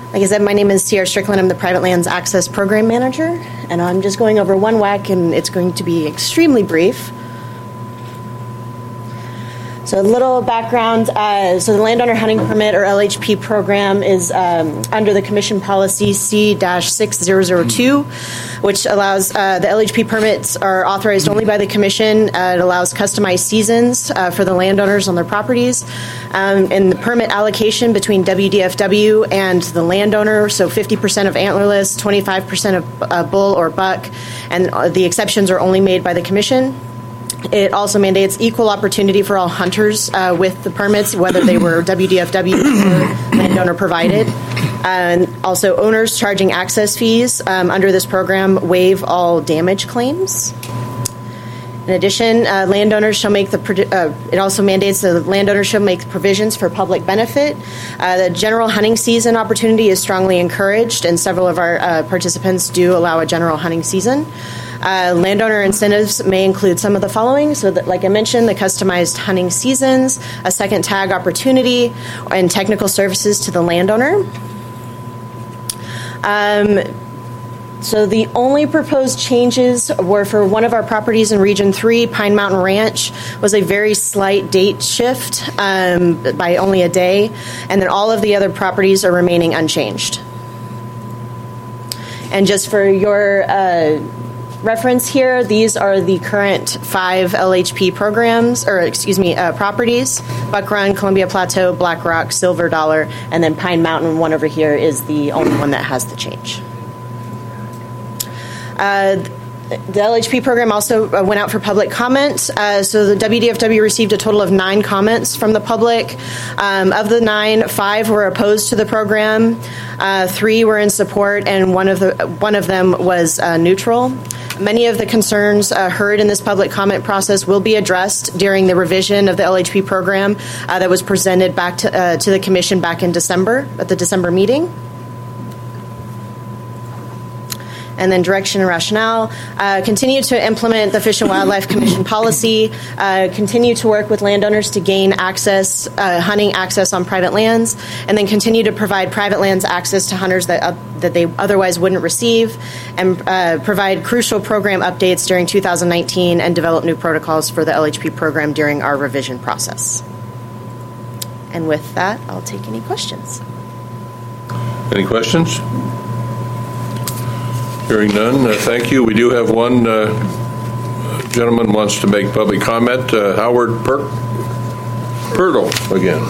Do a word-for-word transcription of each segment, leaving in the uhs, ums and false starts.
Like I said, my name is Sierra Strickland. I'm the Private Lands Access Program Manager, and I'm just going over one W A C, and it's going to be extremely brief. So a little background. Uh, so the Landowner Hunting Permit, or L H P program, is um, under the Commission Policy C six thousand two, which allows uh, the L H P permits are authorized only by the Commission. Uh, it allows customized seasons uh, for the landowners on their properties. Um, and the permit allocation between W D F W and the landowner, so fifty percent of antlerless, twenty-five percent of uh, bull or buck, and uh, the exceptions are only made by the Commission. It also mandates equal opportunity for all hunters uh, with the permits, whether they were W D F W or landowner provided. And also, owners charging access fees um, under this program waive all damage claims. In addition, uh, landowners shall make the. Uh, it also mandates that the landowners shall make provisions for public benefit. Uh, the general hunting season opportunity is strongly encouraged, and several of our uh, participants do allow a general hunting season. Uh, landowner incentives may include some of the following. So, that, like I mentioned, the customized hunting seasons, a second tag opportunity, and technical services to the landowner. Um, so the only proposed changes were for one of our properties in Region three, Pine Mountain Ranch, was a very slight date shift um, by only a day, and then all of the other properties are remaining unchanged. And just for your uh, reference here, these are the current five L H P programs, or excuse me, uh, properties: Buck Run, Columbia Plateau, Black Rock, Silver Dollar, and then Pine Mountain, one over here, is the only one that has the change. Uh, the L H P program also uh, went out for public comment. Uh, so the W D F W received a total of nine comments from the public. Um, of the nine, five were opposed to the program, uh, three were in support, and one of the one of them was uh, neutral. Many of the concerns uh, heard in this public comment process will be addressed during the revision of the L H P program uh, that was presented back to, uh, to the Commission back in December, at the December meeting. And then direction and rationale. Uh, continue to implement the Fish and Wildlife Commission policy. Uh, continue to work with landowners to gain access, uh, hunting access on private lands, and then continue to provide private lands access to hunters that uh, that they otherwise wouldn't receive, and uh, provide crucial program updates during two thousand nineteen, and develop new protocols for the L H P program during our revision process. And with that, I'll take any questions. Any questions? Hearing none, uh, thank you. We do have one uh, gentleman wants to make public comment. Uh, Howard per- Purtle again.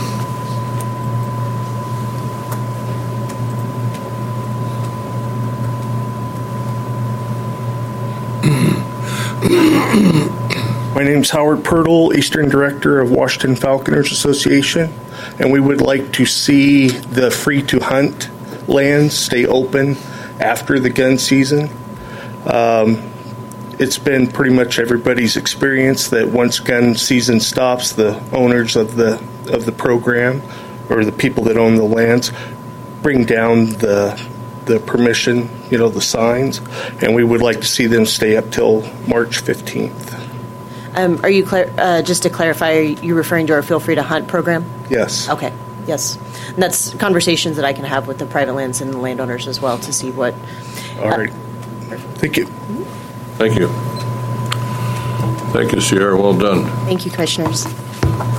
My name is Howard Purtle, Eastern Director of Washington Falconers Association, and we would like to see the free-to-hunt lands stay open after the gun season. Um, it's been pretty much everybody's experience that once gun season stops, the owners of the of the program, or the people that own the lands, bring down the the permission, you know, the signs, and we would like to see them stay up till March fifteenth. Um, are you, clar- uh, just to clarify, are you referring to our Feel Free to Hunt program? Yes. Okay, yes. And that's conversations that I can have with the private lands and the landowners as well to see what... All right. Uh, Thank you. Thank you. Thank you, Sierra. Well done. Thank you, Commissioners.